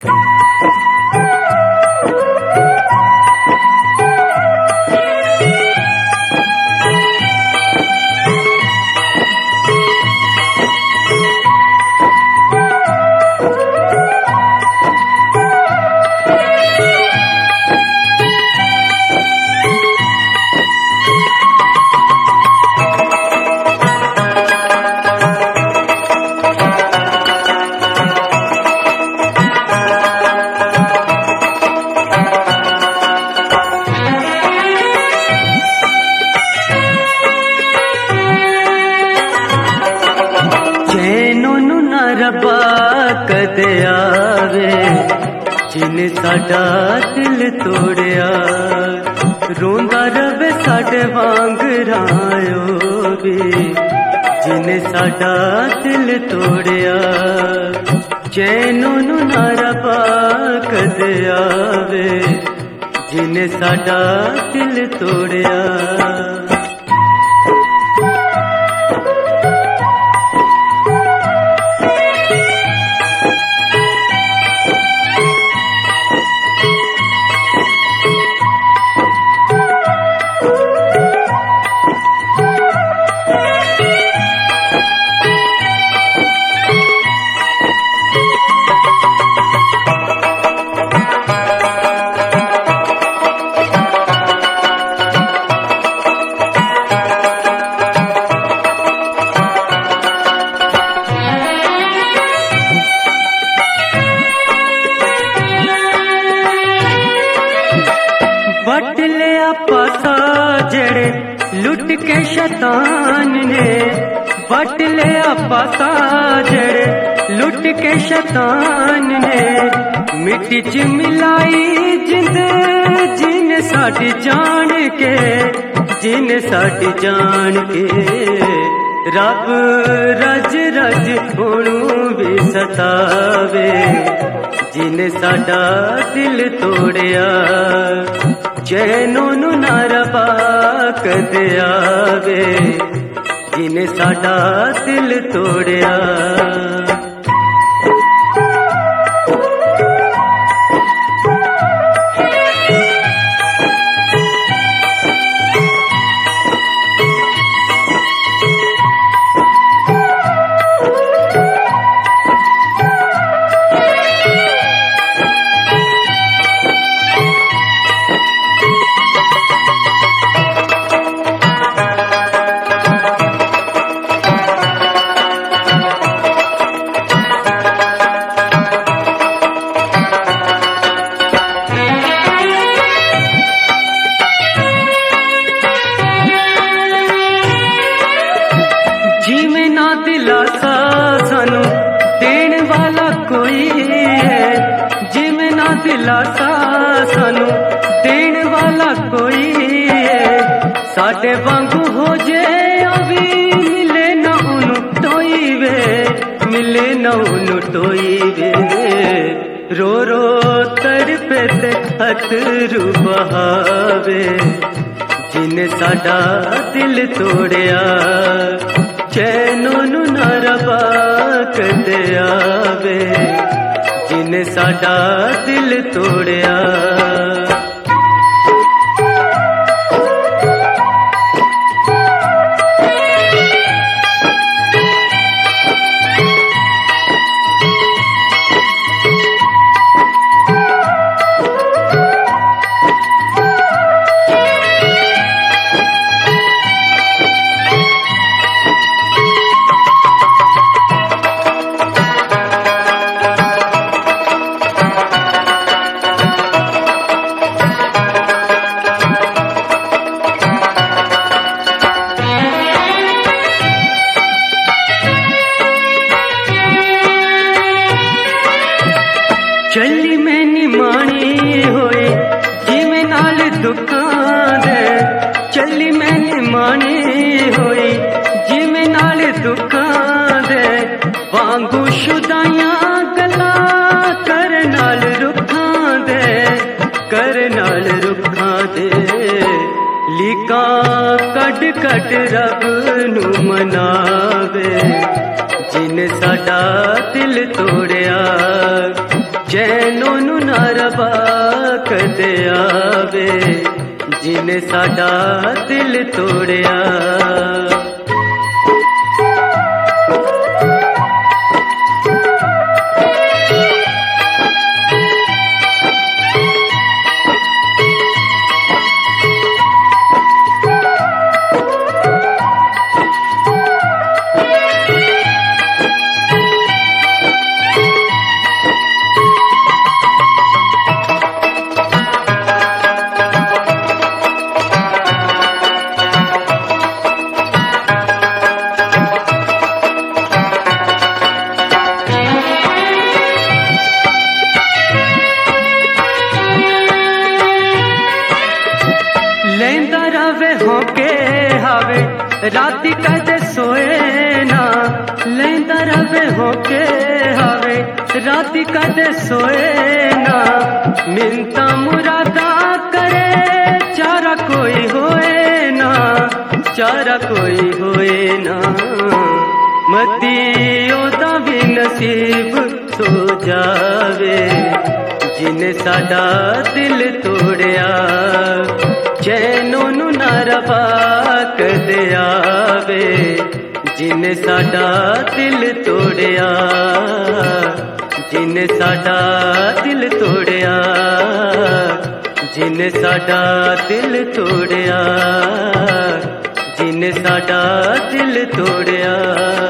रब्बा कदे आवे जिने साडा दिल तोड़िया, रोंदा रवे साडे वांगरायो वे जिने साडा दिल तोड़िया। चैनों नू ना रब्बा कदे आवे जिने साडा दिल तोड़िया। वट लिया पासा जड़े लुट के शैतान ने, वट लिया पासा जड़े लुट के शैतान ने। मिट्टी च मिलाई जिंद जिन साडी जान के, जिन साडी जान के। रब रज रज होनू भी सतावे जिने साडा दिल तोड़िया। चैनों नू ना रब्बा कदे आवे जिने साडा दिल तोड़िया। जिमें ना दिलासा सानू देण वाला कोई है, जिमें ना दिलासा सानू देण वाला कोई है। साडे वांगू हो जे अभी मिले ना उनु टोई वे, मिले ना उनु टोई वे। रो रो तड़पे ते अथरू बहावे जिने साडा दिल तोड़िया। चैनों नू ना रब्बा कदे आवे जिने साडा दिल तोड़िया। चली मैनी मानी होई जिमें नाल दुखां दे, चली मैनी मानी होई जिमें नाल दुखां दे। वांगू शुदाइयां गल्ला कर नाल रुखां दे, कर नाल रुखां दे। लीका कट कट रब नू मनावे जिन साडा दिल तोड़िया। चैनों नू ना रबा कदे आवे जिने साडा दिल तोड़िया। लेंदा रवे होके हावे राती कदे सोए ना, लेंदा रवे होके हावे राती कदे सोए ना। मिन्ता मुरादा करे चारा कोई होए ना, चारा कोई होए ना। मती ओदा भी नसीब सो जावे जिने साडा दिल तोड़िया। चैनों नू ना रबा कदे आवे जिने साडा दिल तोड़िया, जिने साडा दिल तोड़िया, जिने साडा दिल तोड़िया, जिने साडा दिल तोड़िया।